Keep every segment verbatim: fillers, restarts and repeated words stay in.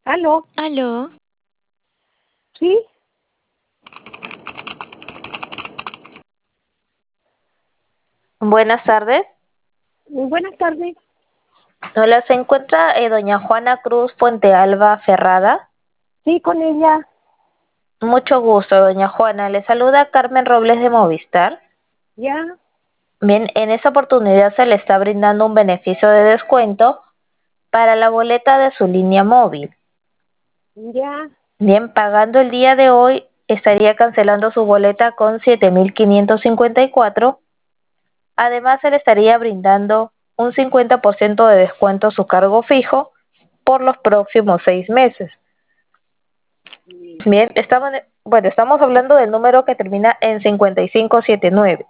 ¿Aló? ¿Aló? ¿Sí? Buenas tardes. Buenas tardes. Hola, ¿se encuentra eh, doña Juana Cruz Puente Alba Ferrada? Sí, con ella. Mucho gusto, doña Juana. Le saluda Carmen Robles de Movistar. ¿Ya? Bien, en esta oportunidad se le está brindando un beneficio de descuento para la boleta de su línea móvil. ¿Ya? Bien, pagando el día de hoy, estaría cancelando su boleta con siete mil quinientos cincuenta y cuatro. Además, se le estaría brindando un cincuenta por ciento de descuento a su cargo fijo por los próximos seis meses. Bien, estamos, bueno, estamos hablando del número que termina en cincuenta y cinco setenta y nueve.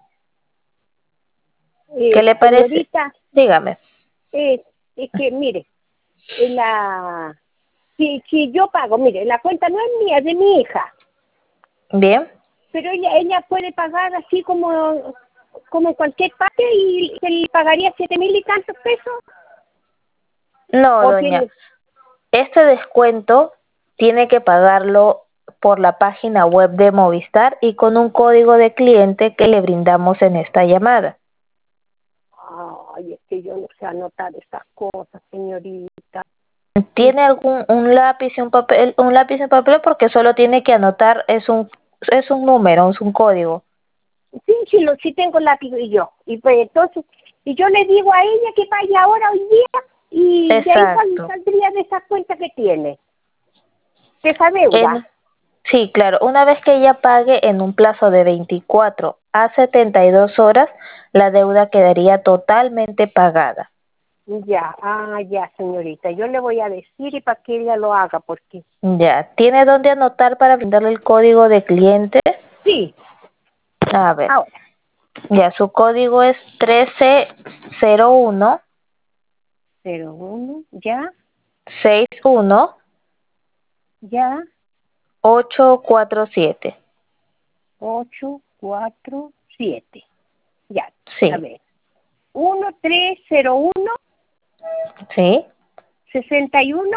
¿Qué Eh, le parece? señorita, Dígame. eh, es que, mire, en la... Si, si yo pago, mire, la cuenta no es mía, es de mi hija. Bien. Pero ella ella puede pagar así como como en cualquier parte y se le pagaría siete mil y tantos pesos. No, ¿O doña. tiene? Este descuento tiene que pagarlo por la página web de Movistar y con un código de cliente que le brindamos en esta llamada. Ay, es que yo no sé anotar esas cosas, señorita. ¿Tiene algún un lápiz y un papel, un lápiz y papel? Porque solo tiene que anotar, es un es un número, es un código. Sí, sí, lo, sí tengo lápiz y yo. Y pues entonces, y yo le digo a ella que vaya ahora hoy día y de ahí sal- Exacto. saldría de esa cuenta que tiene, de esa deuda. En, sí, claro, una vez que ella pague en un plazo de veinticuatro a setenta y dos horas, la deuda quedaría totalmente pagada. Ya, ah, ya, señorita. Yo le voy a decir y para que ella lo haga, porque Ya, ¿tiene dónde anotar para brindarle el código de cliente? sí, A ver, ahora, ya, su código es trece cero uno cero uno, ya, seis uno ya, ocho cuatro siete. ocho, cuatro, siete. Ya, a Sí, ver. Uno, tres, cero, uno, sí, sesenta y uno,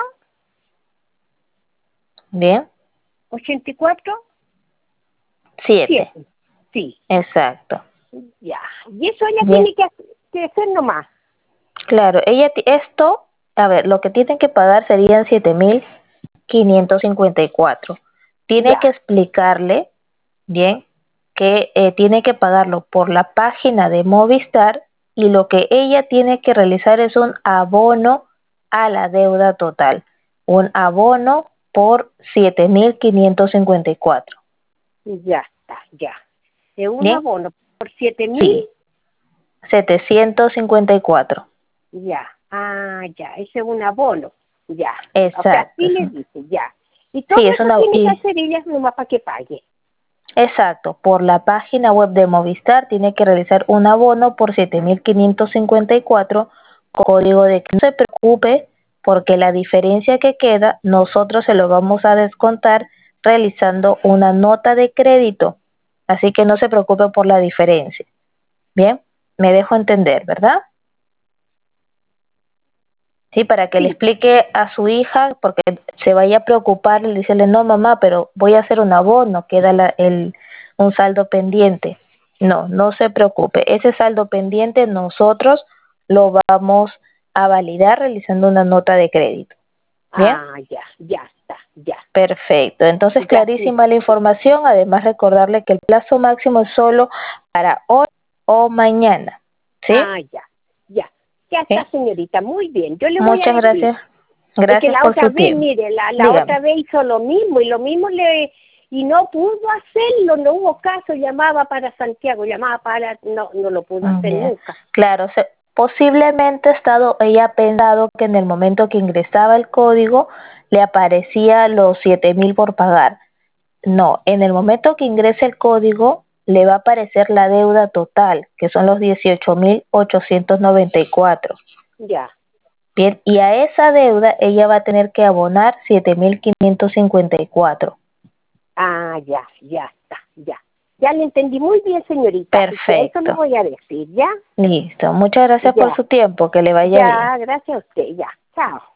bien, ochenta y cuatro, siete, siete. Sí, exacto. ya. Y eso ella Bien, tiene que hacer, que hacer nomás. claro, ella, ti- esto, a ver, lo que tienen que pagar serían siete mil quinientos cincuenta y cuatro. Tiene que Ya. explicarle, bien, que eh, tiene que pagarlo por la página de Movistar y lo que ella tiene que realizar es un abono a la deuda total, un abono por siete mil quinientos cincuenta y cuatro. Ya está, ya. De un Bien, abono por siete mil, sí, setecientos cincuenta y cuatro. ya. Ah, ya, ese es un abono, ya. O sea, Exacto, así es le un- dice, ya. Y todo sí, es eso una, tiene que y hacer ella nomás para que pague. exacto, por la página web de Movistar tiene que realizar un abono por siete mil quinientos cincuenta y cuatro, código de que no se preocupe porque la diferencia que queda nosotros se lo vamos a descontar realizando una nota de crédito, así que no se preocupe por la diferencia. Bien, me dejo entender, ¿verdad? Sí, para que le Sí. explique a su hija, porque se vaya a preocupar y decirle, no mamá, pero voy a hacer un abono, queda la, el, un saldo pendiente. No, no se preocupe, ese saldo pendiente nosotros lo vamos a validar realizando una nota de crédito. ¿Bien? Ah, ya, ya está, ya. Perfecto, entonces Ya sí. clarísima la información, además recordarle que el plazo máximo es solo para hoy o mañana. ¿Sí? Ah, ya, ya. Ya ¿Sí? está, señorita, muy bien. Yo le voy a Muchas decir. gracias. Es que Gracias la por otra su vez, tiempo. mire, la, la Dígame. otra vez hizo lo mismo y lo mismo le... Y no pudo hacerlo, no hubo caso, llamaba para Santiago, llamaba para... No, no lo pudo Mm, hacer bien. nunca. Claro, se- posiblemente ha estado, ella ha pensado que en el momento que ingresaba el código le aparecía los siete mil por pagar. No, en el momento que ingrese el código le va a aparecer la deuda total, que son los dieciocho mil ochocientos noventa y cuatro. Ya. Bien, y a esa deuda ella va a tener que abonar siete mil quinientos cincuenta y cuatro. Ah, ya, ya está, ya. Ya le entendí muy bien, señorita. Y que eso le Perfecto. voy a decir, ¿ya? Listo. Muchas gracias por Ya, su tiempo. Que le vaya bien. ya, gracias a usted, ya. Chao.